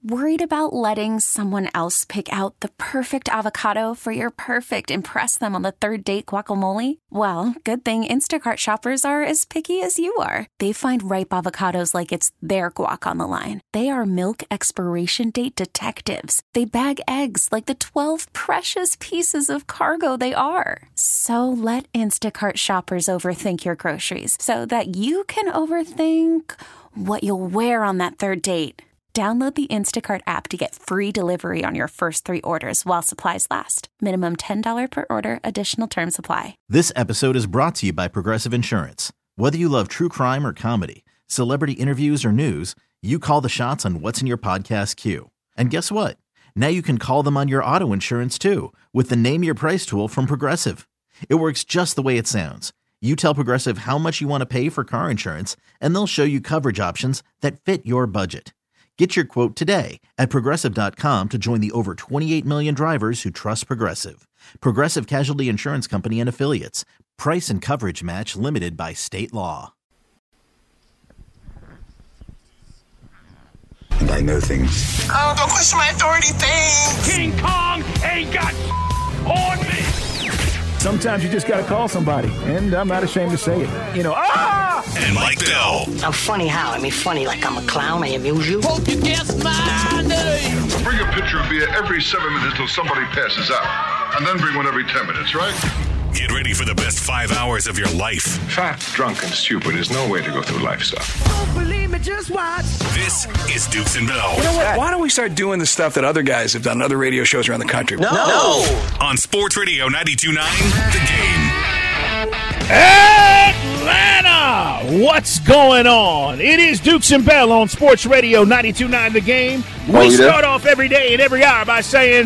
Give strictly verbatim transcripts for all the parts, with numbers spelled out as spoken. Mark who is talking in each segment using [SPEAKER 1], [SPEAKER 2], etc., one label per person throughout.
[SPEAKER 1] Worried about letting someone else pick out the perfect avocado for your perfect impress them on the third date guacamole? Well, good thing Instacart shoppers are as picky as you are. They find ripe avocados like it's their guac on the line. They are milk expiration date detectives. They bag eggs like the twelve precious pieces of cargo they are. So let Instacart shoppers overthink your groceries so that you can overthink what you'll wear on that third date. Download the Instacart app to get free delivery on your first three orders while supplies last. Minimum ten dollars per order. Additional terms apply.
[SPEAKER 2] This episode is brought to you by Progressive Insurance. Whether you love true crime or comedy, celebrity interviews or news, you call the shots on what's in your podcast queue. And guess what? Now you can call them on your auto insurance too with the Name Your Price tool from Progressive. It works just the way it sounds. You tell Progressive how much you want to pay for car insurance, and they'll show you coverage options that fit your budget. Get your quote today at Progressive dot com to join the over twenty-eight million drivers who trust Progressive. Progressive Casualty Insurance Company and Affiliates. Price and coverage match limited by state law.
[SPEAKER 3] And I know things.
[SPEAKER 4] Oh, don't question my authority, things.
[SPEAKER 5] King Kong ain't got on me.
[SPEAKER 6] Sometimes you just gotta call somebody, and I'm not ashamed to say it. You know, ah!
[SPEAKER 5] And Mike Bell.
[SPEAKER 7] I'm funny how? I mean, funny like I'm a clown. I amuse you.
[SPEAKER 4] Hope you guess my name.
[SPEAKER 8] Bring a pitcher of beer every seven minutes till somebody passes out. And then bring one every ten minutes, right?
[SPEAKER 5] Get ready for the best five hours of your life.
[SPEAKER 9] Fat, drunk, and stupid is no way to go through life, son.
[SPEAKER 4] Don't believe me, just watch.
[SPEAKER 5] This is Dukes and Bell.
[SPEAKER 9] You know what? Why don't we start doing the stuff that other guys have done on other radio shows around the country?
[SPEAKER 7] No. no.
[SPEAKER 5] On Sports Radio ninety-two point nine, The Game.
[SPEAKER 6] Atlanta! What's going on? It is Dukes and Bell on Sports Radio ninety-two point nine The Game. We
[SPEAKER 8] Oh, yeah.
[SPEAKER 6] start off every day and every hour by saying,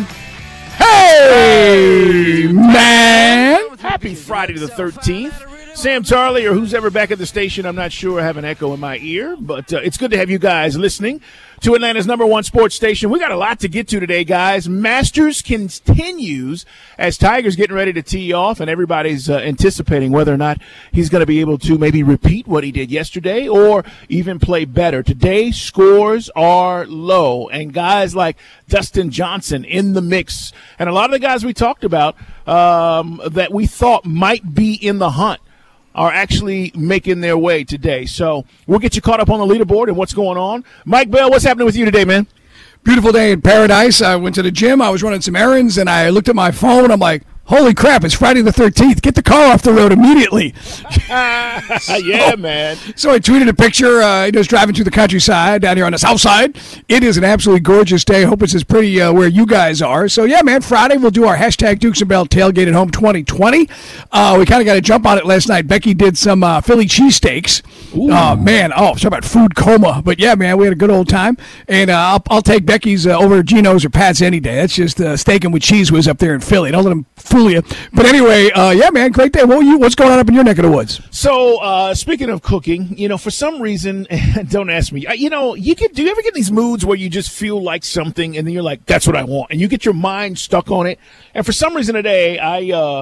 [SPEAKER 6] hey, man! Happy Friday the thirteenth. Sam Tarley, or who's ever back at the station, I'm not sure. I have an echo in my ear, but uh, it's good to have you guys listening to Atlanta's number one sports station. We got a lot to get to today, guys. Masters continues as Tiger's getting ready to tee off, and everybody's uh, anticipating whether or not he's going to be able to maybe repeat what he did yesterday or even play better. Today, scores are low, and guys like Dustin Johnson in the mix, and a lot of the guys we talked about um, that we thought might be in the hunt are actually making their way today. So we'll get you caught up on the leaderboard and what's going on. Mike Bell, what's happening with you today, man?
[SPEAKER 10] Beautiful day in paradise. I went to the gym. I was running some errands, and I looked at my phone. I'm like, holy crap, it's Friday the thirteenth. Get the car off the road immediately. so,
[SPEAKER 6] yeah, man.
[SPEAKER 10] So I tweeted a picture. Uh, I was driving through the countryside down here on the south side. It is an absolutely gorgeous day. Hope it's as pretty uh, where you guys are. So, yeah, man, Friday we'll do our hashtag Dukes and Bell Tailgate at Home twenty twenty. Uh, we kind of got to jump on it last night. Becky did some uh, Philly cheesesteaks. Oh, man. Oh, sorry about food coma. But, yeah, man, we had a good old time. And uh, I'll, I'll take Becky's uh, over Gino's or Pat's any day. That's just uh, steaking with cheese whiz up there in Philly. Don't let them fool you. But anyway, uh, yeah, man, great day. What you, what's going on up in your neck of the woods?
[SPEAKER 6] So, uh, speaking of cooking, you know, for some reason, don't ask me, you know, you get, do you ever get these moods where you just feel like something and then you're like, that's what I want, and you get your mind stuck on it? And for some reason today, I, uh,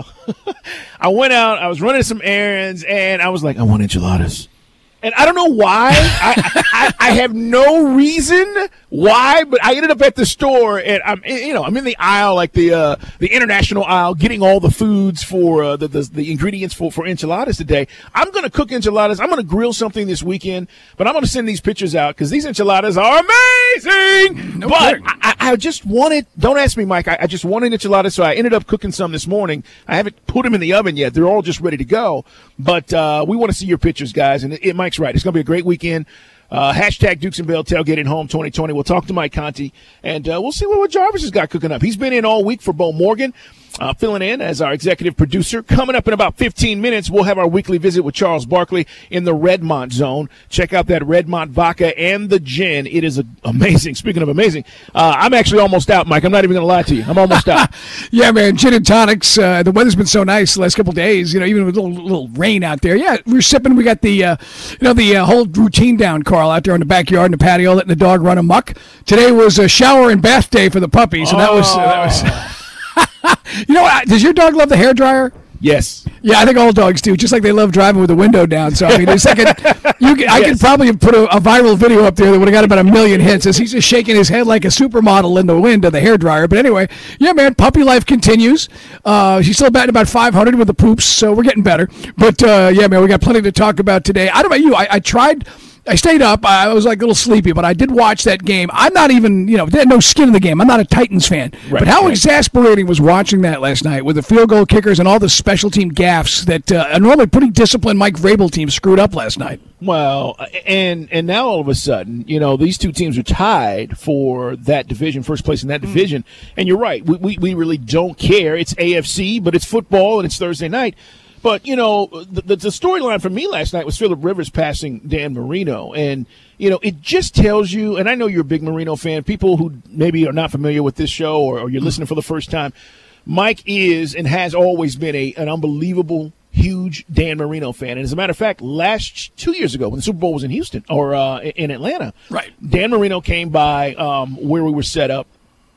[SPEAKER 6] I went out, I was running some errands, and I was like, I want enchiladas. And I don't know why. I, I I have no reason why, but I ended up at the store, and I'm you know I'm in the aisle, like the uh, the international aisle, getting all the foods for uh, the, the the ingredients for, for enchiladas today. I'm gonna cook enchiladas. I'm gonna grill something this weekend, but I'm gonna send these pictures out because these enchiladas are amazing. No but I, I just wanted. Don't ask me, Mike. I, I just wanted enchiladas, so I ended up cooking some this morning. I haven't put them in the oven yet. They're all just ready to go. But uh, we want to see your pictures, guys, and it, it Mike's right. It's going to be a great weekend. Uh, hashtag Dukes and Bell Tailgate Home twenty twenty. We'll talk to Mike Conti, and uh, we'll see what, what Jarvis has got cooking up. He's been in all week for Bo Morgan, uh, filling in as our executive producer. Coming up in about fifteen minutes, we'll have our weekly visit with Charles Barkley in the Redmont zone. Check out that Redmont vodka and the gin. It is a, amazing. Speaking of amazing, uh, I'm actually almost out, Mike. I'm not even going to lie to you. I'm almost out.
[SPEAKER 10] Yeah, man, gin and tonics. Uh, the weather's been so nice the last couple of days, you know, even with a little, little rain out there. Yeah, we're sipping. We got the, uh, you know, the uh, whole routine down, Carl, out there in the backyard in the patio, letting the dog run amok. Today was a shower and bath day for the puppies, and that was, uh, that was you know what? Does your dog love the hairdryer?
[SPEAKER 6] Yes.
[SPEAKER 10] Yeah, I think all dogs do, just like they love driving with the window down. So, I mean, it's like a, you can, I
[SPEAKER 6] Yes.
[SPEAKER 10] could probably have put a, a viral video up there that would have got about a million hits as he's just shaking his head like a supermodel in the wind of the hairdryer. But anyway, yeah, man, puppy life continues. Uh, she's still batting about five hundred with the poops, so we're getting better. But, uh, yeah, man, we got plenty to talk about today. I don't know about you. I, I tried... I stayed up. I was like a little sleepy, but I did watch that game. I'm not even, you know, had no skin in the game. I'm not a Titans fan.
[SPEAKER 6] Right,
[SPEAKER 10] but how
[SPEAKER 6] right.
[SPEAKER 10] exasperating was watching that last night with the field goal kickers and all the special team gaffes that uh, a normally pretty disciplined Mike Vrabel team screwed up last night.
[SPEAKER 6] Well, and and now all of a sudden, you know, these two teams are tied for that division, first place in that division. Mm. And you're right. We, we, we really don't care. It's A F C, but it's football, and it's Thursday night. But, you know, the, the, the storyline for me last night was Phillip Rivers passing Dan Marino. And, you know, it just tells you, and I know you're a big Marino fan, people who maybe are not familiar with this show or, or you're listening for the first time, Mike is and has always been a an unbelievable, huge Dan Marino fan. And as a matter of fact, last two years ago when the Super Bowl was in Houston or uh, in Atlanta,
[SPEAKER 10] right,
[SPEAKER 6] Dan Marino came by um, where we were set up.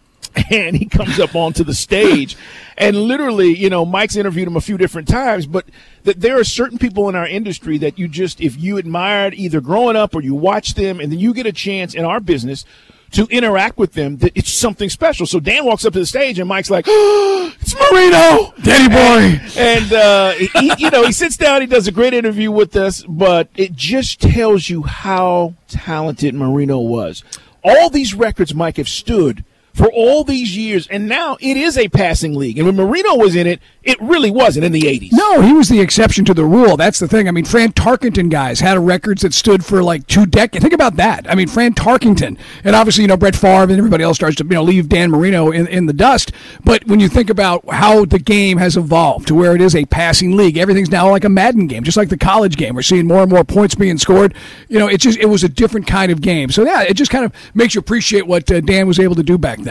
[SPEAKER 6] And he comes up onto the stage, and literally, you know, Mike's interviewed him a few different times, but that there are certain people in our industry that you just, if you admired either growing up or you watch them, and then you get a chance in our business to interact with them, that it's something special. So Dan walks up to the stage, and Mike's like, oh, "It's Marino,
[SPEAKER 10] Danny boy,"
[SPEAKER 6] and, and uh, he, you know, he sits down, he does a great interview with us, but it just tells you how talented Marino was. All these records, Mike, have stood for all these years, and now it is a passing league. And when Marino was in it, it really wasn't in the eighties.
[SPEAKER 10] No, he was the exception to the rule. That's the thing. I mean, Fran Tarkenton guys had records that stood for like two decades. Think about that. I mean, Fran Tarkenton. And obviously, you know, Brett Favre and everybody else starts to, you know, leave Dan Marino in, in the dust. But when you think about how the game has evolved to where it is a passing league, everything's now like a Madden game, just like the college game. We're seeing more and more points being scored. You know, it just, it was a different kind of game. So, yeah, it just kind of makes you appreciate what uh, Dan was able to do back then.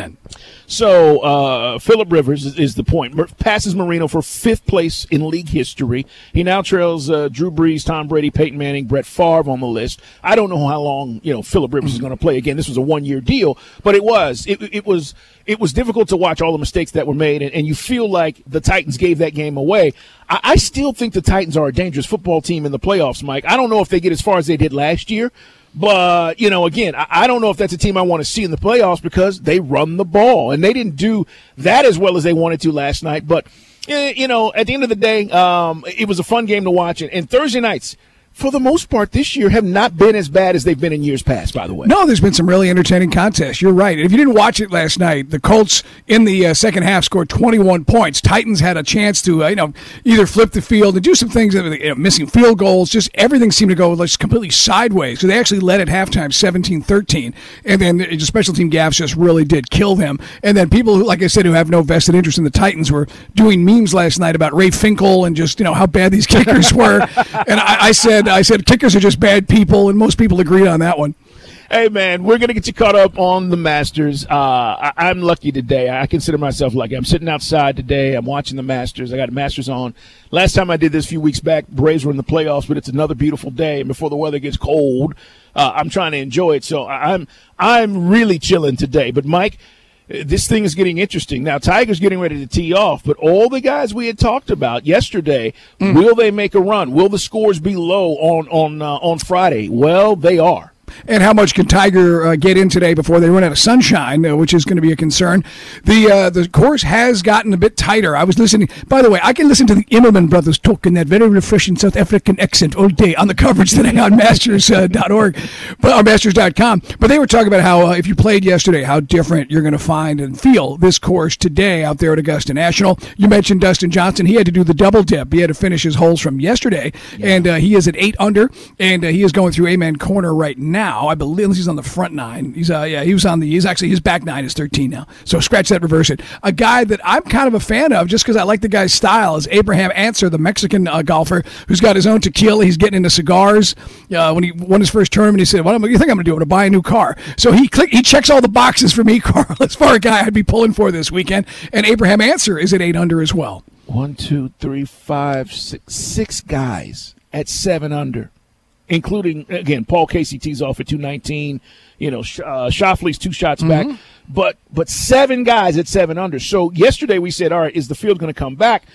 [SPEAKER 6] So uh, Phillip Rivers is, is the point. Mer- passes Marino for fifth place in league history. He now trails uh, Drew Brees, Tom Brady, Peyton Manning, Brett Favre on the list. I don't know how long you know Phillip Rivers is going to play. Again, this was a one-year deal, but it was it, it was it was difficult to watch all the mistakes that were made, and, and you feel like the Titans gave that game away. I, I still think the Titans are a dangerous football team in the playoffs, Mike. I don't know if they get as far as they did last year. But, you know, again, I, I don't know if that's a team I want to see in the playoffs because they run the ball. And they didn't do that as well as they wanted to last night. But, eh, you know, at the end of the day, um, it was a fun game to watch. And, and Thursday nights, for the most part this year, have not been as bad as they've been in years past, by the way.
[SPEAKER 10] No, there's been some really entertaining contests. You're right. If you didn't watch it last night, the Colts in the uh, second half scored twenty-one points. Titans had a chance to, uh, you know, either flip the field and do some things, you know, missing field goals. Just everything seemed to go just completely sideways. So they actually led at halftime seventeen thirteen. And then the special team gaffes just really did kill them. And then people, who, like I said, who have no vested interest in the Titans were doing memes last night about Ray Finkel and just, you know, how bad these kickers were. And I, I said, I said, kickers are just bad people, and most people agreed on that one.
[SPEAKER 6] Hey, man, we're going to get you caught up on the Masters. Uh, I, I'm lucky today. I consider myself lucky. I'm sitting outside today. I'm watching the Masters. I got the Masters on. Last time I did this a few weeks back, Braves were in the playoffs, but it's another beautiful day. And before the weather gets cold, uh, I'm trying to enjoy it. So I'm I'm really chilling today. But, Mike, this thing is getting interesting. Now, Tiger's getting ready to tee off, but all the guys we had talked about yesterday, mm. will they make a run? Will the scores be low on, on, uh, on Friday? Well, they are.
[SPEAKER 10] And how much can Tiger uh, get in today before they run out of sunshine, uh, which is going to be a concern. The uh, the course has gotten a bit tighter. I was listening. By the way, I can listen to the Immelman brothers talk in that very refreshing South African accent all day on the coverage today on Masters dot org, but or Masters dot com. But they were talking about how uh, if you played yesterday, how different you're going to find and feel this course today out there at Augusta National. You mentioned Dustin Johnson. He had to do the double dip. He had to finish his holes from yesterday, yeah. and uh, he is at eight under, and uh, he is going through Amen Corner right now. Now, I believe he's on the front nine. He's uh, yeah, he was on the. He's actually his back nine is thirteen now. So scratch that, reverse it. A guy that I'm kind of a fan of, just because I like the guy's style, is Abraham Answer, the Mexican uh, golfer who's got his own tequila. He's getting into cigars. Uh, when he won his first tournament, he said, "What do you think I'm going to do? I'm going to buy a new car." So he click, he checks all the boxes for me, Carl, as far as a guy I'd be pulling for this weekend. And Abraham Answer is at eight under as well.
[SPEAKER 6] One, two, three, five, six, six guys at seven under. Including, again, Paul Casey tees off at two nineteen. You know, uh, Schauffele's two shots mm-hmm. back. But but seven guys at seven under. So yesterday we said, all right, is the field going to come back?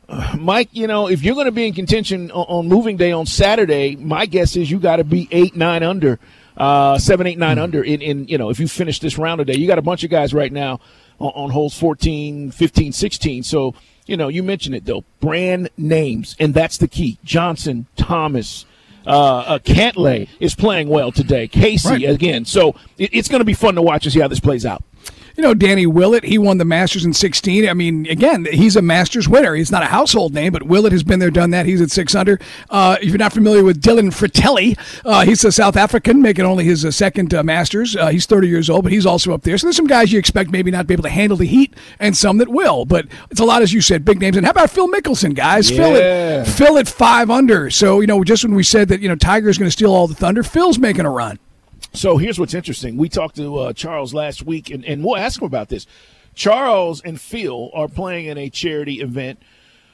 [SPEAKER 6] Uh, Mike, you know, if you're going to be in contention on, on moving day on Saturday, my guess is you got to be eight, nine under, uh, seven, eight, nine mm-hmm. under. In, in you know, if you finish this round today, you got a bunch of guys right now on, on holes fourteen, fifteen, sixteen. So, you know, you mentioned it though, brand names, and that's the key. Johnson, Thomas, uh, uh Cantlay is playing well today. Casey right. again. So it, it's going to be fun to watch and see how this plays out.
[SPEAKER 10] You know, Danny Willett, he won the Masters in sixteen. I mean, again, he's a Masters winner. He's not a household name, but Willett has been there, done that. He's at six under. Uh, if you're not familiar with Dylan Fratelli, uh, he's a South African, making only his uh, second uh, Masters. Uh, he's thirty years old, but he's also up there. So there's some guys you expect maybe not be able to handle the heat, and some that will. But it's a lot, as you said, big names. And how about Phil Mickelson, guys?
[SPEAKER 6] Yeah.
[SPEAKER 10] Phil at, Phil at five under. So, you know, just when we said that, you know, Tiger's going to steal all the thunder, Phil's making a run.
[SPEAKER 6] So here's what's interesting. We talked to uh, Charles last week, and, and we'll ask him about this. Charles and Phil are playing in a charity event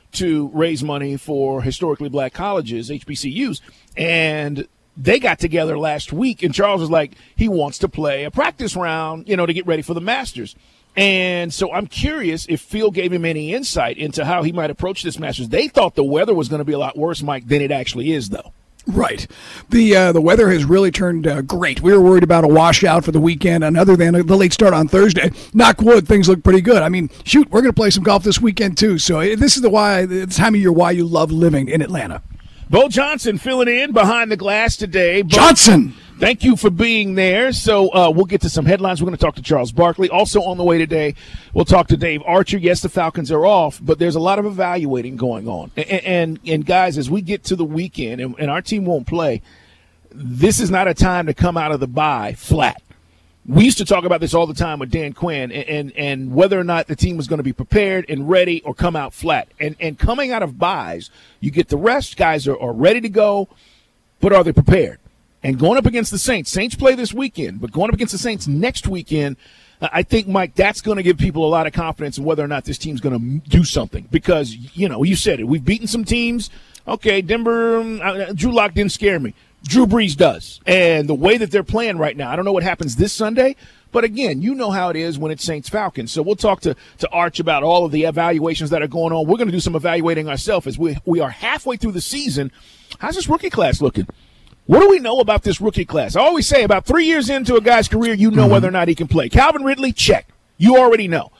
[SPEAKER 6] to raise money for historically black colleges, H B C Us, and they got together last week, and Charles was like, he wants to play a practice round, you know, to get ready for the Masters. And so I'm curious if Phil gave him any insight into how he might approach this Masters. They thought the weather was going to be a lot worse, Mike, than it actually is, though.
[SPEAKER 10] Right. The uh, the weather has really turned uh, great. We were worried about a washout for the weekend, and other than the late start on Thursday, knock wood, things look pretty good. I mean, shoot, we're going to play some golf this weekend, too. So this is the why the time of year why you love living in Atlanta.
[SPEAKER 6] Bo Johnson filling in behind the glass today. Bo,
[SPEAKER 10] Johnson!
[SPEAKER 6] Thank you for being there. So uh, we'll get to some headlines. We're going to talk to Charles Barkley. Also on the way today, we'll talk to Dave Archer. Yes, the Falcons are off, but there's a lot of evaluating going on. And, and, and guys, as we get to the weekend, and, and our team won't play, this is not a time to come out of the bye flat. We used to talk about this all the time with Dan Quinn, and, and, and whether or not the team was going to be prepared and ready or come out flat. And, and coming out of byes, you get the rest. Guys are, are ready to go, but are they prepared? And going up against the Saints, Saints play this weekend, but going up against the Saints next weekend, I think, Mike, that's going to give people a lot of confidence in whether or not this team's going to do something. Because, you know, you said it. We've beaten some teams. Okay, Denver, uh, Drew Lock didn't scare me. Drew Brees does. And the way that they're playing right now, I don't know what happens this Sunday, but again, you know how it is when it's Saints-Falcons. So we'll talk to, to Arch about all of the evaluations that are going on. We're going to do some evaluating ourselves as we, we are halfway through the season. How's this rookie class looking? What do we know about this rookie class? I always say about three years into a guy's career, you know mm-hmm. whether or not he can play. Calvin Ridley, check. You already know.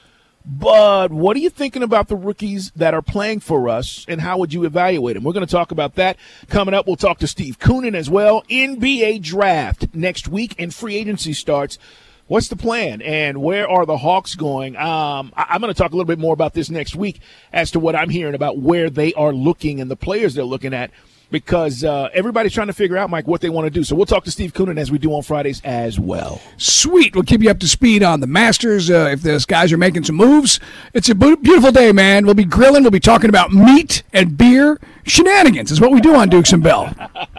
[SPEAKER 6] But what are you thinking about the rookies that are playing for us, and how would you evaluate them? We're going to talk about that. Coming up, we'll talk to Steve Koonin as well. N B A draft next week, and free agency starts. What's the plan, and where are the Hawks going? Um, I- I'm going to talk a little bit more about this next week as to what I'm hearing about where they are looking and the players they're looking at, because uh, everybody's trying to figure out, Mike, what they want to do. So we'll talk to Steve Koonin as we do on Fridays as well.
[SPEAKER 10] Sweet. We'll keep you up to speed on the Masters. Uh, if those guys are making some moves, it's a beautiful day, man. We'll be grilling. We'll be talking about meat and beer. Shenanigans is what we do on Dukes and Bell.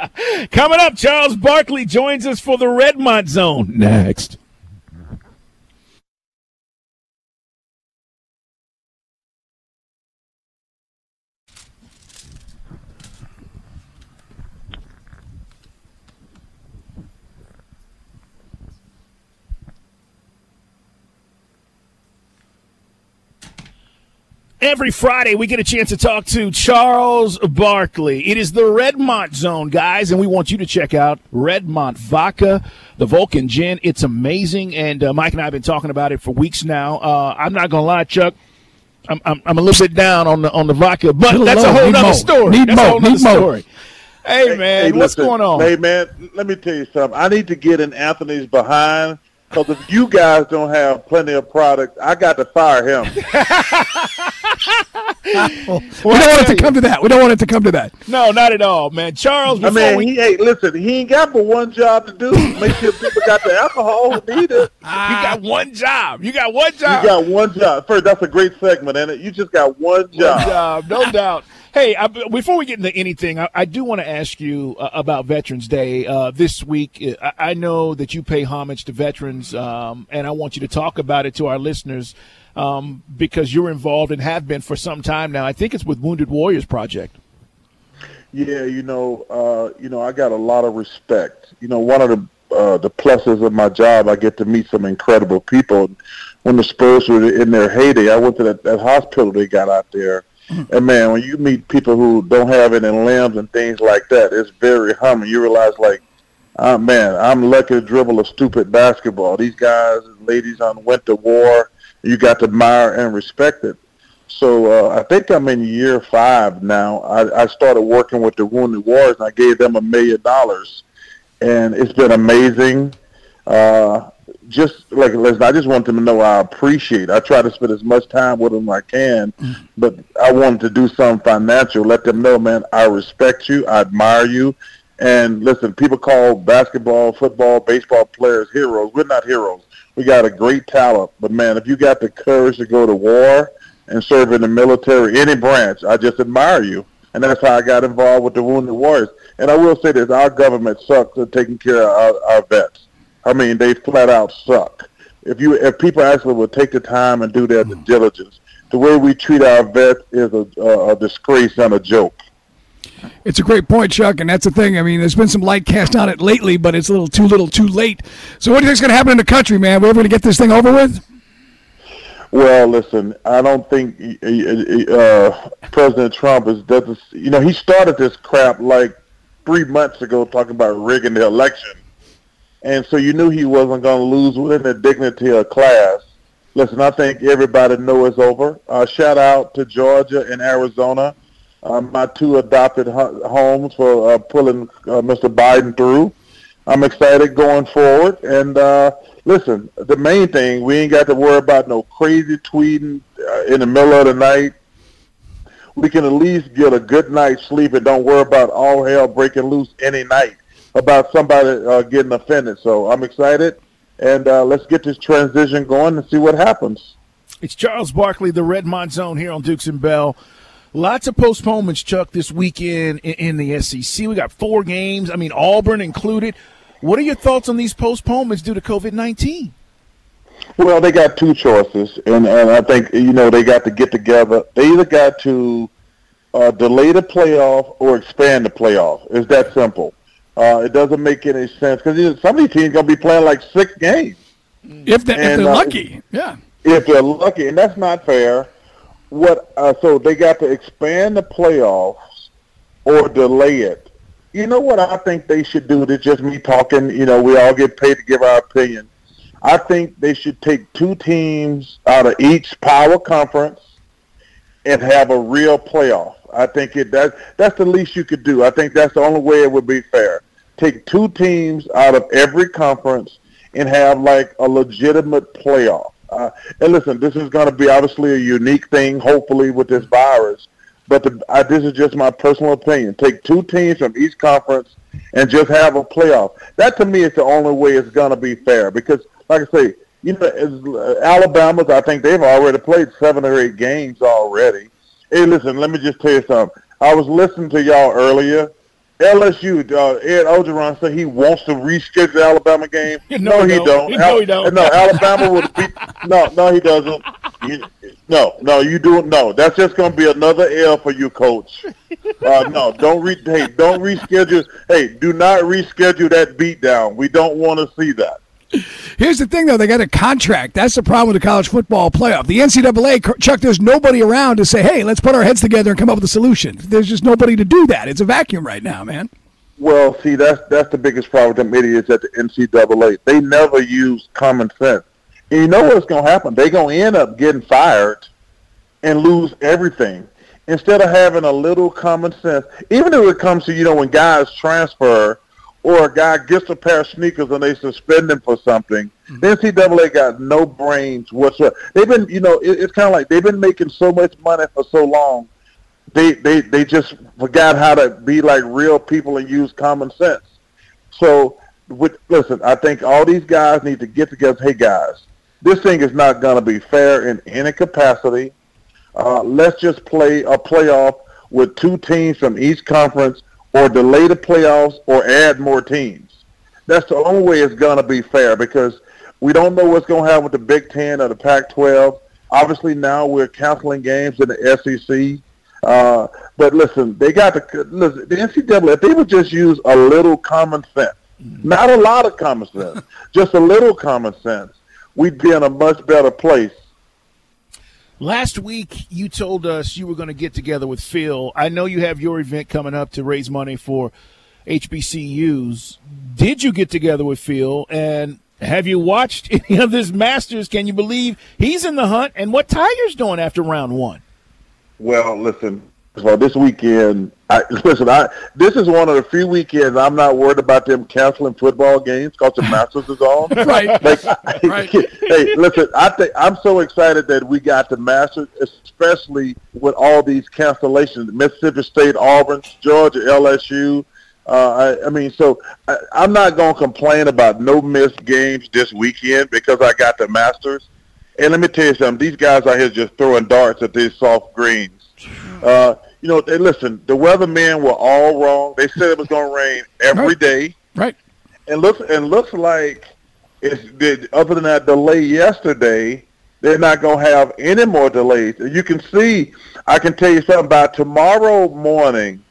[SPEAKER 6] Coming up, Charles Barkley joins us for the Redmont Zone next. Every Friday, we get a chance to talk to Charles Barkley. It is the Redmont Zone, guys, and we want you to check out Redmont Vodka, the Vulcan Gin. It's amazing, and uh, Mike and I have been talking about it for weeks now. Uh, I'm not going to lie, Chuck. I'm, I'm I'm a little bit down on the on the vodka, but that's a whole other story.
[SPEAKER 10] Need
[SPEAKER 6] that's a whole
[SPEAKER 10] more.
[SPEAKER 6] other
[SPEAKER 10] Need more.
[SPEAKER 6] story. Hey, man,
[SPEAKER 3] hey,
[SPEAKER 6] what's
[SPEAKER 3] listen,
[SPEAKER 6] going on?
[SPEAKER 3] Hey, man, let me tell you something. I need to get in Anthony's behind. Because if you guys don't have plenty of product, I got to fire him.
[SPEAKER 10] well, we don't want it to come to that. We don't want it to come to that.
[SPEAKER 6] No, not at all, man. Charles,
[SPEAKER 3] I mean,
[SPEAKER 6] we...
[SPEAKER 3] he ain't, listen, he ain't got but one job to do. Make sure people got the alcohol who need it.
[SPEAKER 6] You got one job. You got one job.
[SPEAKER 3] You got one job. First, that's a great segment, ain't it? You just got one job.
[SPEAKER 6] One job, no doubt. Hey, I, before we get into anything, I, I do want to ask you uh, about Veterans Day uh, this week. I, I know that you pay homage to veterans, um, and I want you to talk about it to our listeners um, because you're involved and have been for some time now. I think it's with Wounded Warriors Project.
[SPEAKER 3] Yeah, you know, uh, you know, I got a lot of respect. You know, one of the uh, the pluses of my job, I get to meet some incredible people. When the Spurs were in their heyday, I went to that, that hospital they got out there. And, man, when you meet people who don't have any limbs and things like that, it's very humbling. You realize, like, oh, man, I'm lucky to dribble a stupid basketball. These guys and ladies on went to war. You got to admire and respect it. So uh, I think I'm in year five now. I, I started working with the Wounded Warriors, and I gave them a million dollars. And it's been amazing. Uh, just like, listen, I just want them to know I appreciate it. I try to spend as much time with them as I can, but I wanted to do something financial. Let them know, man, I respect you. I admire you. And listen, people call basketball, football, baseball players heroes. We're not heroes. We got a great talent. But, man, if you got the courage to go to war and serve in the military, any branch, I just admire you. And that's how I got involved with the Wounded Warriors. And I will say this, our government sucks at taking care of our, our vets. I mean, they flat out suck. If you, if people actually would take the time and do their due diligence, the way we treat our vets is a, a, a disgrace and a joke.
[SPEAKER 10] It's a great point, Chuck, and that's the thing. I mean, there's been some light cast on it lately, but it's a little too little too late. So what do you think's going to happen in the country, man? We're ever going to get this thing over with?
[SPEAKER 3] Well, listen, I don't think uh, President Trump is doesn't. You know, he started this crap like three months ago, talking about rigging the election, and so you knew he wasn't going to lose within the dignity of class. Listen, I think everybody knows it's over. Uh, shout out to Georgia and Arizona, uh, my two adopted ho- homes for uh, pulling uh, Mister Biden through. I'm excited going forward, and uh, listen, the main thing, we ain't got to worry about no crazy tweeting uh, in the middle of the night. We can at least get a good night's sleep and don't worry about all hell breaking loose any night about somebody uh, getting offended. So I'm excited, and uh, let's get this transition going and see what happens.
[SPEAKER 6] It's Charles Barkley, the Redmond Zone here on Dukes and Bell. Lots of postponements, Chuck, this weekend in, in the S E C. We got four games, I mean, Auburn included. What are your thoughts on these postponements due to COVID nineteen?
[SPEAKER 3] Well, they got two choices, and, and I think, you know, they got to get together. They either got to uh, delay the playoff or expand the playoff. It's that simple. Uh, it doesn't make any sense because some of these teams going to be playing like six games.
[SPEAKER 10] If, they, and, if they're uh, lucky, yeah.
[SPEAKER 3] If they're lucky, and that's not fair. What? Uh, so they got to expand the playoffs or delay it. You know what I think they should do? It's just me talking. You know, we all get paid to give our opinion. I think they should take two teams out of each power conference and have a real playoff. I think it that that's the least you could do. I think that's the only way it would be fair. Take two teams out of every conference and have like a legitimate playoff. Uh, and listen, this is going to be obviously a unique thing, hopefully, with this virus. But the, I, this is just my personal opinion. Take two teams from each conference and just have a playoff. That, to me, is the only way it's going to be fair. Because, like I say, you know, as, Alabama's, I think they've already played seven or eight games already. Hey, listen, let me just tell you something. I was listening to y'all earlier. L S U, uh, Ed Ogeron said he wants to reschedule the Alabama game.
[SPEAKER 6] No,
[SPEAKER 3] no he
[SPEAKER 6] don't.
[SPEAKER 3] don't.
[SPEAKER 6] No, Al- he don't.
[SPEAKER 3] No, Alabama would beat. No, no, he doesn't. You, no, no, you do. No, that's just going to be another L for you, Coach. Uh, no, don't re. Hey, don't reschedule. Hey, do not reschedule that beatdown. We don't want to see that.
[SPEAKER 10] Here's the thing, though. They got a contract. That's the problem with the college football playoff. The N C double A, Chuck, there's nobody around to say, hey, let's put our heads together and come up with a solution. There's just nobody to do that. It's a vacuum right now, man.
[SPEAKER 3] Well, see, that's that's the biggest problem with them idiots at the N C double A. They never use common sense. And you know what's going to happen? They're going to end up getting fired and lose everything. Instead of having a little common sense, even if it comes to, you know, when guys transfer or a guy gets a pair of sneakers and they suspend him for something, mm-hmm. the N C double A got no brains whatsoever. They've been, you know, it, it's kind of like they've been making so much money for so long, they, they, they just forgot how to be like real people and use common sense. So, with, listen, I think all these guys need to get together. Hey, guys, this thing is not going to be fair in any capacity. Uh, let's just play a playoff with two teams from each conference, or delay the playoffs, or add more teams. That's the only way it's going to be fair, because we don't know what's going to happen with the Big Ten or the Pac twelve. Obviously, now we're canceling games in the S E C. Uh, but listen, they got to listen. The N C double A, if they would just use a little common sense, not a lot of common sense, just a little common sense, we'd be in a much better place.
[SPEAKER 6] Last week, you told us you were going to get together with Phil. I know you have your event coming up to raise money for H B C Us. Did you get together with Phil? And have you watched any of this Masters? Can you believe he's in the hunt? And what Tiger's doing after round one?
[SPEAKER 3] Well, listen, well, this weekend, I, listen, I this is one of the few weekends I'm not worried about them canceling football games because the Masters is on.
[SPEAKER 10] Right.
[SPEAKER 3] Like,
[SPEAKER 10] right.
[SPEAKER 3] Hey, listen, I think I'm so excited that we got the Masters, especially with all these cancellations. Mississippi State, Auburn, Georgia, L S U. Uh, I, I mean, so I, I'm not going to complain about no missed games this weekend because I got the Masters. And let me tell you something. These guys out here just throwing darts at these soft greens. Uh, you know, they, listen, the weathermen were all wrong. They said it was going to rain every
[SPEAKER 10] right.
[SPEAKER 3] day.
[SPEAKER 10] Right.
[SPEAKER 3] And looks, and looks like, it's, other than that delay yesterday, they're not going to have any more delays. You can see, I can tell you something about tomorrow morning.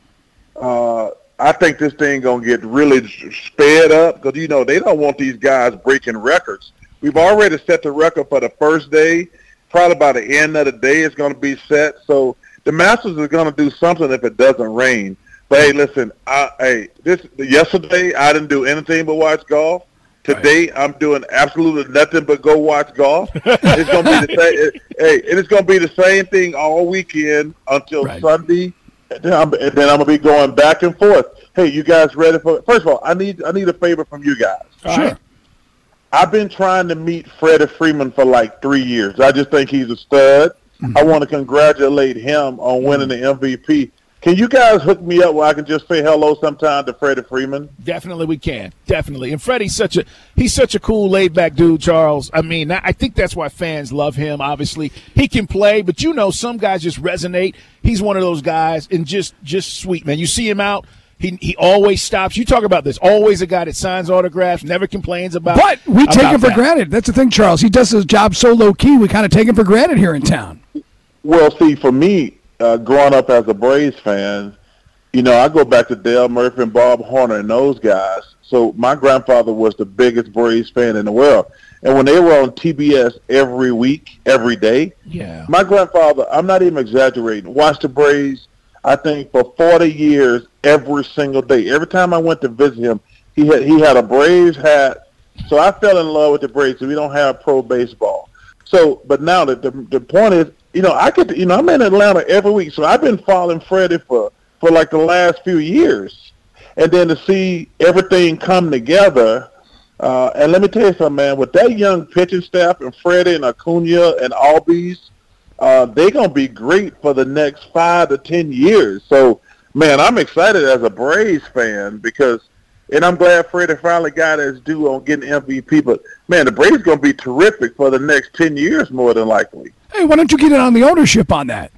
[SPEAKER 3] Uh, I think this thing going to get really sped up because, you know, they don't want these guys breaking records. We've already set the record for the first day. Probably by the end of the day it's going to be set. So the Masters is going to do something if it doesn't rain. But, hey, listen, I, hey, this yesterday I didn't do anything but watch golf. Today right. I'm doing absolutely nothing but go watch golf. It's going to be the same. It, hey, and it's going to be the same thing all weekend until right. Sunday. And then, I'm, and then I'm gonna be going back and forth. Hey, you guys ready for? First of all, I need I need a favor from you guys.
[SPEAKER 10] Sure.
[SPEAKER 3] Right? I've been trying to meet Freddie Freeman for like three years. I just think he's a stud. Mm-hmm. I want to congratulate him on winning the M V P. Can you guys hook me up where I can just say hello sometime to Freddie Freeman?
[SPEAKER 6] Definitely we can. Definitely. And Freddie's such a he's such a cool, laid-back dude, Charles. I mean, I think that's why fans love him, obviously. He can play, but you know some guys just resonate. He's one of those guys and just just sweet, man. You see him out, he he always stops. You talk about this. Always a guy that signs autographs, never complains about
[SPEAKER 10] But we take
[SPEAKER 6] about
[SPEAKER 10] him for
[SPEAKER 6] that.
[SPEAKER 10] granted. That's the thing, Charles. He does his job so low-key, we kind of take him for granted here in town.
[SPEAKER 3] Well, see, for me, uh, growing up as a Braves fan, you know, I go back to Dale Murphy and Bob Horner and those guys. So my grandfather was the biggest Braves fan in the world. And when they were on T B S every week, every day,
[SPEAKER 6] yeah,
[SPEAKER 3] my grandfather, I'm not even exaggerating, watched the Braves, I think, for forty years every single day. Every time I went to visit him, he had he had a Braves hat. So I fell in love with the Braves. So we don't have pro baseball. So, but now the, the, the point is, you know, I get to, you know, I'm in Atlanta every week. So I've been following Freddie for for like the last few years. And then to see everything come together, uh, and let me tell you something, man, with that young pitching staff and Freddie and Acuna and Albies, uh, they're going to be great for the next five to ten years. So, man, I'm excited as a Braves fan because, and I'm glad Freddie finally got his due on getting M V P, but, man, the Braves going to be terrific for the next ten years more than likely.
[SPEAKER 10] Hey, why don't you get in on the ownership on that?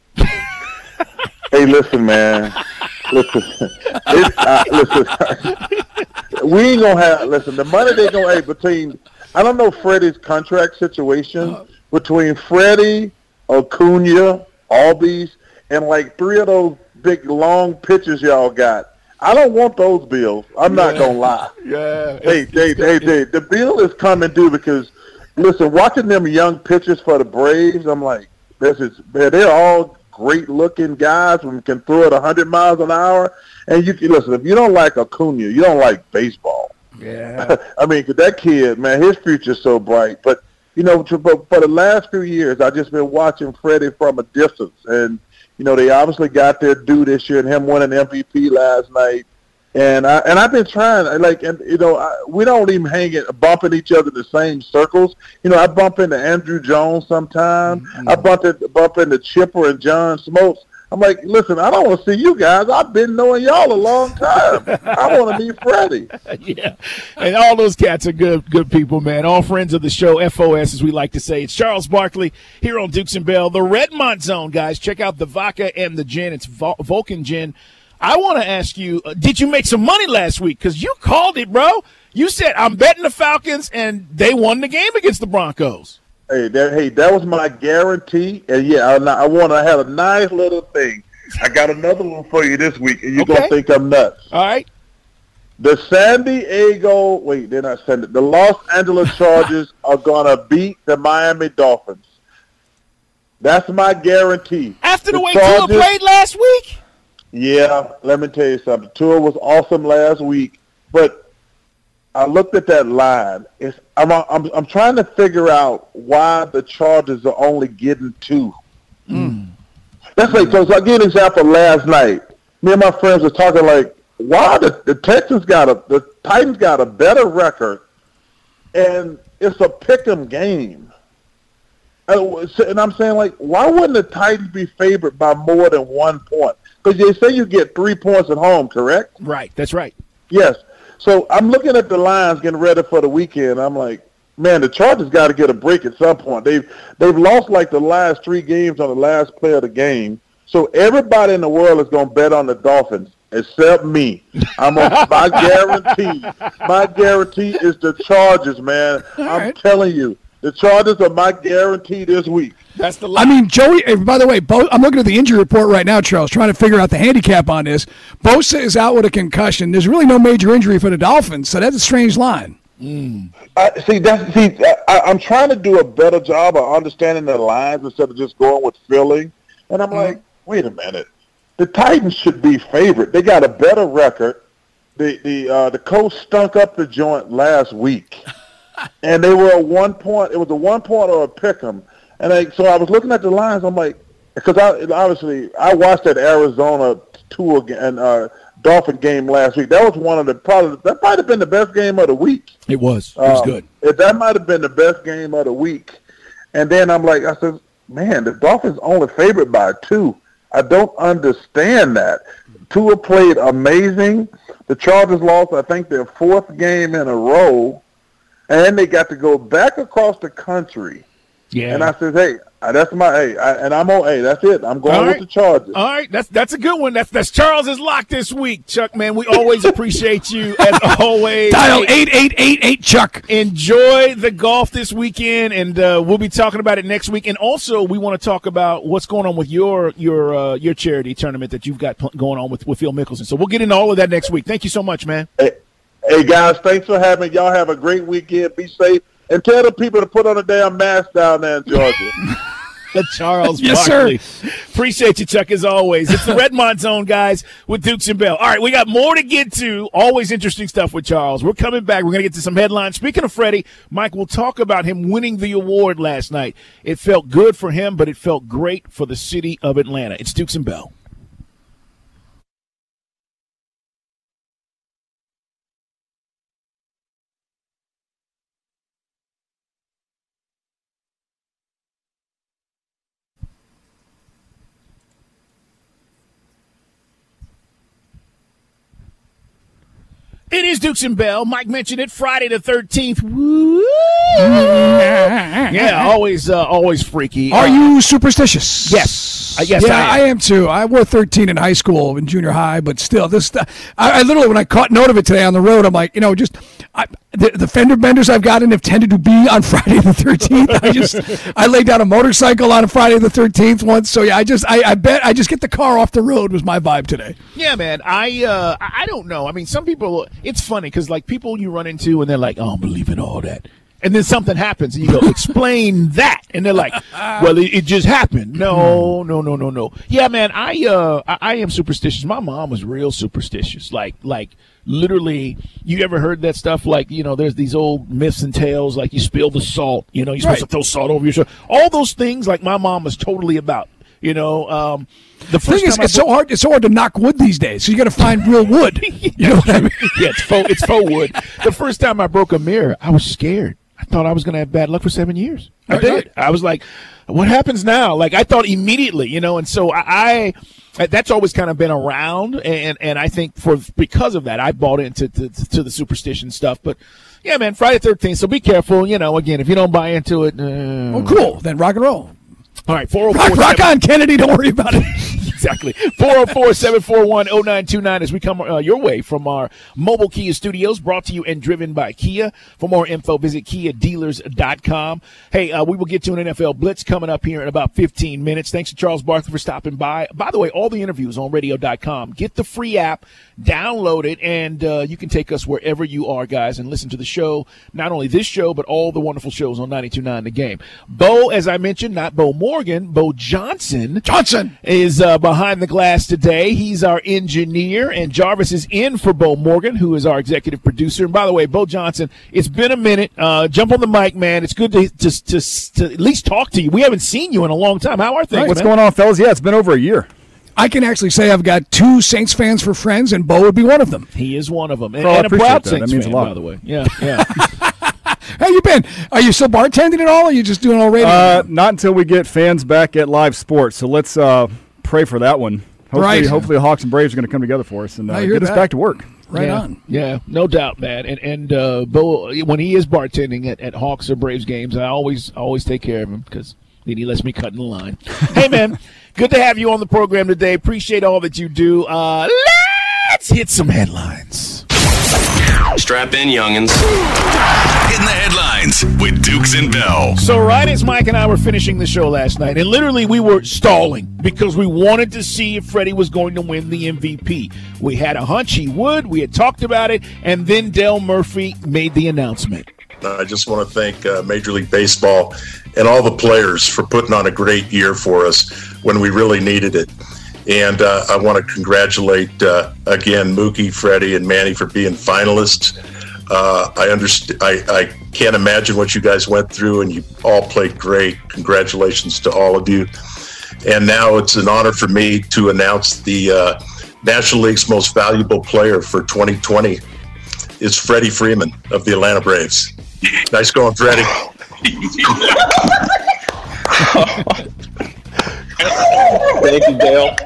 [SPEAKER 3] Hey, listen, man. Listen, it's, uh, listen. We ain't gonna have. Listen, the money they gonna have between. I don't know Freddie's contract situation uh, between Freddie, Acuna, Albies, and like three of those big long pitchers y'all got. I don't want those bills. I'm yeah. not gonna lie.
[SPEAKER 6] Yeah.
[SPEAKER 3] Hey, Dave, hey, Dave. The bill is coming due because, listen, watching them young pitchers for the Braves, I'm like, this is. Man, they're all great-looking guys who can throw it one hundred miles an hour. And you can listen, if you don't like Acuna, you don't like baseball.
[SPEAKER 6] Yeah.
[SPEAKER 3] I mean, 'cause that kid, man, his future's so bright. But, you know, to, for, for the last few years, I've just been watching Freddie from a distance. And, you know, they obviously got their due this year and him winning M V P last night. And, I, and I've been trying, like, and you know, I, we don't even hang it, bumping each other in the same circles. You know, I bump into Andrew Jones sometimes. Mm-hmm. I bump, it, bump into Chipper and John Smoltz. I'm like, listen, I don't want to see you guys. I've been knowing y'all a long time. I want to meet Freddie.
[SPEAKER 6] Yeah, and all those cats are good good people, man. All friends of the show, F O S, as we like to say. It's Charles Barkley here on Dukes and Bell. The Redmont Zone, guys. Check out the vodka and the gin. It's Vul- Vulcan Gin. I want to ask you, uh, did you make some money last week? Because you called it, bro. You said, I'm betting the Falcons, and they won the game against the Broncos.
[SPEAKER 3] Hey, that, hey, that was my guarantee. And, yeah, I, I want to have a nice little thing. I got another one for you this week, and you're
[SPEAKER 6] okay.
[SPEAKER 3] going to think I'm nuts.
[SPEAKER 6] All right.
[SPEAKER 3] The San Diego – wait, they're not San Diego. The Los Angeles Chargers are going to beat the Miami Dolphins. That's my guarantee.
[SPEAKER 6] After the, the way
[SPEAKER 3] Chargers,
[SPEAKER 6] Tua played last week?
[SPEAKER 3] Yeah, let me tell you something. Tua was awesome last week, but I looked at that line. It's, I'm, I'm, I'm trying to figure out why the Chargers are only getting two.
[SPEAKER 6] Mm.
[SPEAKER 3] That's like, so, so I give an example last night. Me and my friends were talking like, wow, the, the Texans got a, the Titans got a better record, and it's a pick'em game. And I'm saying, like, why wouldn't the Titans be favored by more than one point? Because they say you get three points at home, correct?
[SPEAKER 6] Right, that's right.
[SPEAKER 3] Yes. So I'm looking at the lines getting ready for the weekend. I'm like, man, the Chargers got to get a break at some point. They've, they've lost, like, the last three games on the last play of the game. So everybody in the world is going to bet on the Dolphins. Except me. I'm on my guarantee. My guarantee is the Chargers, man. All I'm right. telling you, the Chargers are my guarantee this week.
[SPEAKER 6] That's the.
[SPEAKER 10] I mean, Joey. By the way, Bo, I'm looking at the injury report right now, Charles, trying to figure out the handicap on this. Bosa is out with a concussion. There's really no major injury for the Dolphins, so that's a strange line.
[SPEAKER 6] Mm.
[SPEAKER 3] Uh, see, that's see. I, I'm trying to do a better job of understanding the lines instead of just going with feeling. And I'm mm. like, wait a minute. The Titans should be favored. They got a better record. The the uh, the coach stunk up the joint last week, and they were a one point. It was a one point or a pick'em. And I, so I was looking at the lines. I'm like, because I obviously I watched that Arizona Tua and uh, Dolphin game last week. That was one of the probably that might have been the best game of the week.
[SPEAKER 6] It was. It was
[SPEAKER 3] um,
[SPEAKER 6] good.
[SPEAKER 3] If that might have been the best game of the week. And then I'm like, I said, man, the Dolphins only favored by two. I don't understand that. Tua played amazing. The Chargers lost, I think, their fourth game in a row, and they got to go back across the country.
[SPEAKER 6] Yeah.
[SPEAKER 3] And I said, hey, that's my hey, I, and I'm on. Hey, that's it. I'm going
[SPEAKER 6] All
[SPEAKER 3] with
[SPEAKER 6] right.
[SPEAKER 3] the Chargers.
[SPEAKER 6] All right, that's that's a good one. That's that's Charles's lock this week, Chuck. Man, we always appreciate you as always.
[SPEAKER 10] Dial eight eight eight eight Chuck.
[SPEAKER 6] Enjoy the golf this weekend, and uh, we'll be talking about it next week. And also, we want to talk about what's going on with your your uh, your charity tournament that you've got pl- going on with with Phil Mickelson. So we'll get into all of that next week. Thank you so much, man.
[SPEAKER 3] Hey, hey guys, thanks for having me. Y'all have a great weekend. Be safe. And tell the people to put on a damn mask down there in Georgia.
[SPEAKER 6] Charles
[SPEAKER 10] yes,
[SPEAKER 6] Barkley.
[SPEAKER 10] Sir.
[SPEAKER 6] Appreciate you, Chuck, as always. It's the Redmond Zone, guys, with Dukes and Bell. All right, we got more to get to. Always interesting stuff with Charles. We're coming back. We're going to get to some headlines. Speaking of Freddie, Mike, we'll talk about him winning the award last night. It felt good for him, but it felt great for the city of Atlanta. It's Dukes and Bell. It is Dukes and Bell. Mike mentioned it. Friday the thirteenth. Woo! Yeah, always, uh, always freaky.
[SPEAKER 10] Are
[SPEAKER 6] uh,
[SPEAKER 10] you superstitious?
[SPEAKER 6] Yes. Uh, yes,
[SPEAKER 10] yeah,
[SPEAKER 6] I am.
[SPEAKER 10] I am too. I wore thirteen in high school, in junior high, but still, this. Uh, I, I literally, when I caught note of it today on the road, I'm like, you know, just I, the, the fender benders I've gotten have tended to be on Friday the thirteenth. I just, I laid down a motorcycle on a Friday the thirteenth once. So yeah, I just, I, I bet, I just get the car off the road was my vibe today.
[SPEAKER 6] Yeah, man. I, uh, I don't know. I mean, some people. It's funny because like people you run into and they're like, "Oh, I don't believe in all that." And then something happens, and you go, explain that. And they're like, well, it, it just happened. No, no, no, no, no. Yeah, man, I uh, I, I am superstitious. My mom was real superstitious. Like, like literally, you ever heard that stuff? Like, you know, there's these old myths and tales, like you spill the salt. You know, you're supposed right. to throw salt over your shoulder. All those things, like my mom was totally about. You know, um, the first
[SPEAKER 10] thing is,
[SPEAKER 6] time
[SPEAKER 10] it's
[SPEAKER 6] I
[SPEAKER 10] so hard. It's so hard to knock wood these days. So you got to find real wood. You know what I mean?
[SPEAKER 6] Yeah, it's faux. It's faux wood. The first time I broke a mirror, I was scared. I thought I was going to have bad luck for seven years. I did. Right. I was like, what happens now? Like, I thought immediately, you know, and so I, I that's always kind of been around. And, and I think for, because of that, I bought into, to, to the superstition stuff. But yeah, man, Friday the thirteenth. So be careful. You know, again, if you don't buy into it. Uh,
[SPEAKER 10] well, cool. Then rock and roll.
[SPEAKER 6] All right. four oh four
[SPEAKER 10] rock, rock on, Kennedy. Don't worry about it.
[SPEAKER 6] exactly. four oh four, seven four one, oh nine two nine as we come uh, your way from our mobile Kia studios, brought to you and driven by Kia. For more info, visit kia dealers dot com. Hey, uh, we will get to an N F L Blitz coming up here in about fifteen minutes. Thanks to Charles Barkley for stopping by. By the way, all the interviews on radio dot com. Get the free app, download it, and uh, you can take us wherever you are, guys, and listen to the show. Not only this show, but all the wonderful shows on ninety-two point nine The Game. Bo, as I mentioned, not Bo Morgan, Bo Johnson.
[SPEAKER 10] Johnson
[SPEAKER 6] is uh, behind the glass today. He's our engineer, and Jarvis is in for Bo Morgan, who is our executive producer. And by the way, Bo Johnson, it's been a minute. Uh, jump on the mic, man. It's good to, to, to, to at least talk to you. We haven't seen you in a long time. How are things?
[SPEAKER 11] Right, what's
[SPEAKER 6] man?
[SPEAKER 11] going on, fellas? Yeah, it's been over a year.
[SPEAKER 10] I can actually say I've got two Saints fans for friends, and Bo would be one of them.
[SPEAKER 6] He is one of them. And,
[SPEAKER 11] well,
[SPEAKER 6] and a proud
[SPEAKER 11] that.
[SPEAKER 6] Saints
[SPEAKER 11] that means
[SPEAKER 6] fan,
[SPEAKER 11] a lot.
[SPEAKER 6] by the way. Yeah, yeah.
[SPEAKER 10] How you been? Are you still bartending at all, or are you just doing all radio?
[SPEAKER 11] Uh, not until we get fans back at live sports, so let's uh, pray for that one. Hopefully,
[SPEAKER 10] right.
[SPEAKER 11] hopefully the Hawks and Braves are going to come together for us and uh, get
[SPEAKER 10] that.
[SPEAKER 11] us back to work.
[SPEAKER 10] Right
[SPEAKER 6] yeah,
[SPEAKER 10] on.
[SPEAKER 6] Yeah, no doubt, man. And and uh, Bo, when he is bartending at, at Hawks or Braves games, I always always take care of him because then he lets me cut in the line. Hey, man, good to have you on the program today. Appreciate all that you do. Uh, let's hit some headlines.
[SPEAKER 12] Strap in, youngins.
[SPEAKER 5] In the headlines with Dukes and Bell.
[SPEAKER 6] So right as Mike and I were finishing the show last night, and literally we were stalling because we wanted to see if Freddie was going to win the M V P. We had a hunch he would. We had talked about it, and then Dale Murphy made the announcement.
[SPEAKER 13] I just want to thank uh, Major League Baseball and all the players for putting on a great year for us when we really needed it. And uh, I want to congratulate, uh, again, Mookie, Freddie, and Manny for being finalists. Uh, I understand. I, I can't imagine what you guys went through, and you all played great. Congratulations to all of you. And now it's an honor for me to announce the uh, National League's most valuable player for twenty twenty is Freddie Freeman of the Atlanta Braves. Nice going, Freddie.
[SPEAKER 14] Thank you, Dale.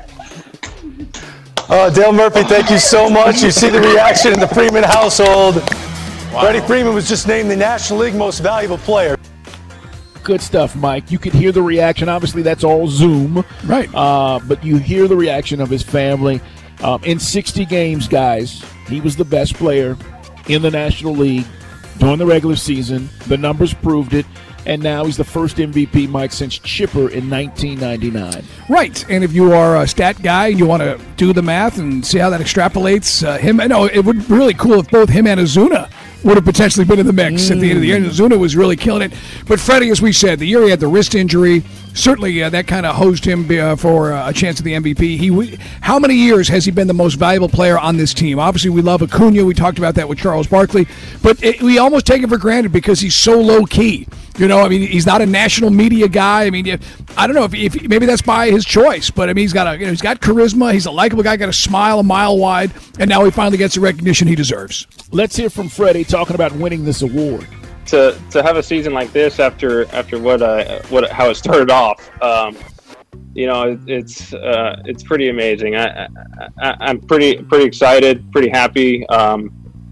[SPEAKER 14] Uh, Dale Murphy, thank you so much. You see the reaction in the Freeman household. Wow. Freddie Freeman was just named the National League most valuable player.
[SPEAKER 6] Good stuff, Mike. You could hear the reaction. Obviously, that's all Zoom.
[SPEAKER 10] Right.
[SPEAKER 6] Uh, but you hear the reaction of his family. Um, in sixty games, guys, he was the best player in the National League during the regular season. The numbers proved it. And now he's the first M V P, Mike, since Chipper in nineteen ninety-nine.
[SPEAKER 10] Right. And if you are a stat guy and you want to do the math and see how that extrapolates, uh, him, no, it would be really cool if both him and Ozuna would have potentially been in the mix mm. at the end of the year. And Ozuna was really killing it. But Freddie, as we said, the year he had the wrist injury, certainly uh, that kind of hosed him uh, for uh, a chance at the M V P. He, we, how many years has he been the most valuable player on this team? Obviously, we love Acuna. We talked about that with Charles Barkley. But it, we almost take it for granted because he's so low-key. You know, I mean, he's not a national media guy. I mean, I don't know if, if maybe that's by his choice, but I mean, he's got a, you know, he's got charisma. He's a likable guy, got a smile a mile wide, and now he finally gets the recognition he deserves.
[SPEAKER 6] Let's hear from Freddie talking about winning this award.
[SPEAKER 15] To to have a season like this after after what uh, what how it started off, um, you know, it, it's uh, it's pretty amazing. I, I I'm pretty pretty excited, pretty happy, um,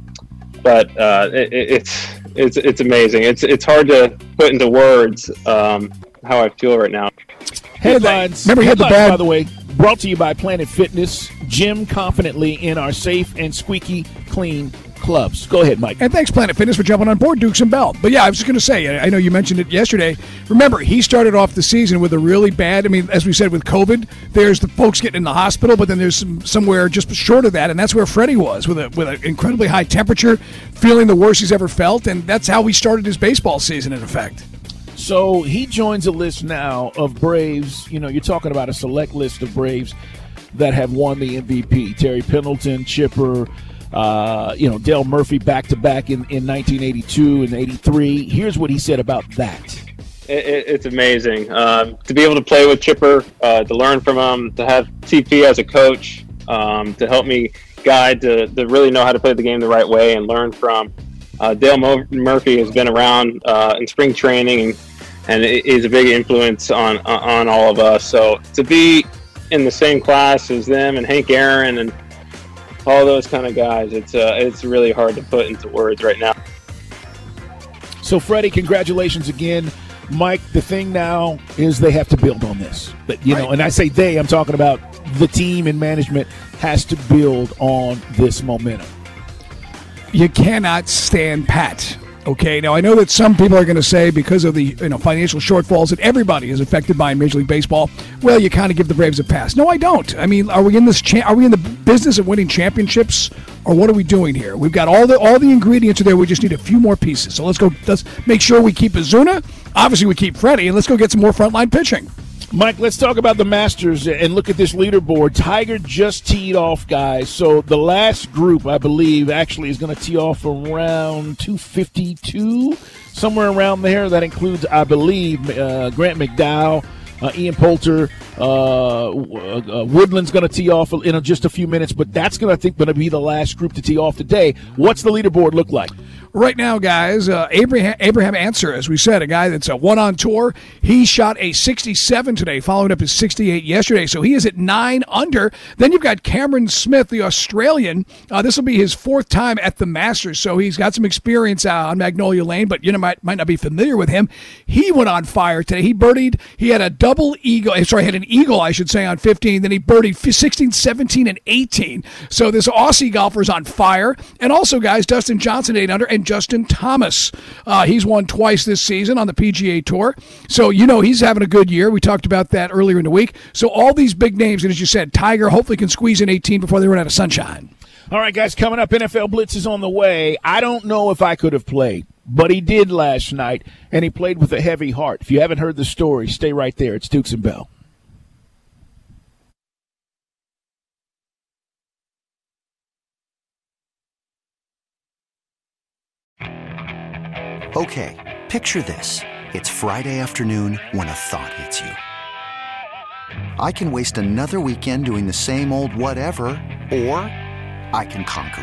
[SPEAKER 15] but uh, it, it's. It's it's amazing. It's it's hard to put into words um, how I feel right now.
[SPEAKER 6] Headlines.
[SPEAKER 10] Remember, he had the
[SPEAKER 6] Headlines,
[SPEAKER 10] bad.
[SPEAKER 6] By the way, brought to you by Planet Fitness. Gym confidently in our safe and squeaky clean clubs. Go ahead, Mike.
[SPEAKER 10] And thanks, Planet Fitness, for jumping on board, Dukes and Bell. But yeah, I was just going to say, I know you mentioned it yesterday. Remember, he started off the season with a really bad, I mean, as we said, with COVID, there's the folks getting in the hospital, but then there's some, somewhere just short of that, and that's where Freddie was, with a with an incredibly high temperature, feeling the worst he's ever felt, and that's how he started his baseball season, in effect.
[SPEAKER 6] So he joins a list now of Braves. You know, you're talking about a select list of Braves that have won the M V P. Terry Pendleton, Chipper, uh, you know, Dale Murphy back-to-back in, in nineteen eighty-two and eighty-three. Here's what he said about that.
[SPEAKER 15] It, it, it's amazing. Um, to be able to play with Chipper, uh, to learn from him, to have T P as a coach, um, to help me guide, to, to really know how to play the game the right way and learn from. Uh, Dale Mo- Murphy has been around uh, in spring training, and, and is a big influence on on all of us. So to be in the same class as them and Hank Aaron and all those kind of guys, it's uh, it's really hard to put into words right now.
[SPEAKER 6] So, Freddie, congratulations again. Mike, the thing now is they have to build on this. But, you know, and I say they, I'm talking about the team and management has to build on this momentum.
[SPEAKER 10] You cannot stand pat. Okay, now I know that some people are going to say because of the you know financial shortfalls that everybody is affected by in Major League Baseball, well, you kind of give the Braves a pass. No, I don't. I mean, are we in this? Cha- are we in the business of winning championships, or what are we doing here? We've got all the all the ingredients are there. We just need a few more pieces. So let's go. Let's make sure we keep Ozuna. Obviously, we keep Freddie, and let's go get some more frontline pitching.
[SPEAKER 6] Mike, let's talk about the Masters and look at this leaderboard. Tiger just teed off, guys. So the last group, I believe, actually is going to tee off around two fifty-two, somewhere around there. That includes, I believe, uh, Grant McDowell, uh, Ian Poulter, uh, uh, Woodland's going to tee off in just a few minutes. But that's going to, I think, going to be the last group to tee off today. What's the leaderboard look like?
[SPEAKER 10] Right now, guys, uh, Abraham, Abraham Answer, as we said, a guy that's a one on tour. He shot a sixty-seven today, following up his sixty-eight yesterday. So he is at nine under. Then you've got Cameron Smith, the Australian. Uh, this will be his fourth time at the Masters, so he's got some experience uh, on Magnolia Lane, but you know might might not be familiar with him. He went on fire today. He birdied. He had a double eagle. Sorry, had an eagle, I should say, on fifteen. Then he birdied sixteen, seventeen, and eighteen. So this Aussie golfer is on fire. And also, guys, Dustin Johnson eight under, and Justin Thomas. Uh, he's won twice this season on the P G A Tour. So, you know, he's having a good year. We talked about that earlier in the week. So all these big names, and as you said, Tiger hopefully can squeeze in eighteen before they run out of sunshine.
[SPEAKER 6] All right, guys, coming up, N F L Blitz is on the way. I don't know if I could have played, but he did last night, and he played with a heavy heart. If you haven't heard the story, stay right there. It's Dukes and Bell.
[SPEAKER 16] Okay, picture this. It's Friday afternoon when a thought hits you. I can waste another weekend doing the same old whatever, or I can conquer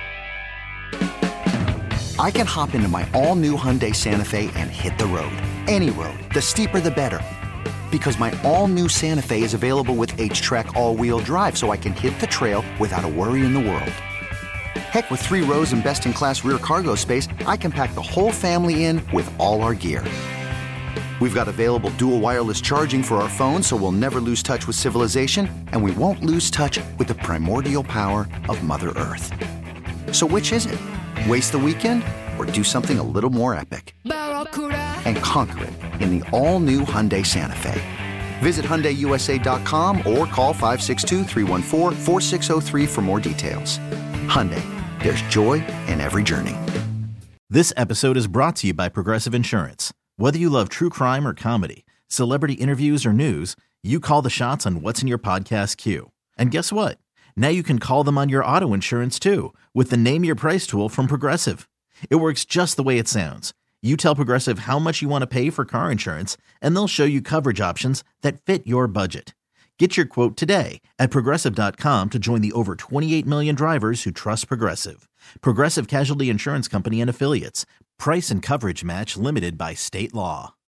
[SPEAKER 16] it. I can hop into my all-new Hyundai Santa Fe and hit the road. Any road. The steeper, the better. Because my all-new Santa Fe is available with H-Track all-wheel drive, so I can hit the trail without a worry in the world. Heck, with three rows and best-in-class rear cargo space, I can pack the whole family in with all our gear. We've got available dual wireless charging for our phones, so we'll never lose touch with civilization, and we won't lose touch with the primordial power of Mother Earth. So which is it? Waste the weekend or do something a little more epic? And conquer it in the all-new Hyundai Santa Fe. Visit Hyundai U S A dot com or call five six two, three one four, four six zero three for more details. Hyundai, there's joy in every journey.
[SPEAKER 2] This episode is brought to you by Progressive Insurance. Whether you love true crime or comedy, celebrity interviews or news, you call the shots on what's in your podcast queue. And guess what? Now you can call them on your auto insurance too with the Name Your Price tool from Progressive. It works just the way it sounds. You tell Progressive how much you want to pay for car insurance, and they'll show you coverage options that fit your budget. Get your quote today at Progressive dot com to join the over twenty-eight million drivers who trust Progressive. Progressive Casualty Insurance Company and Affiliates. Price and coverage match limited by state law.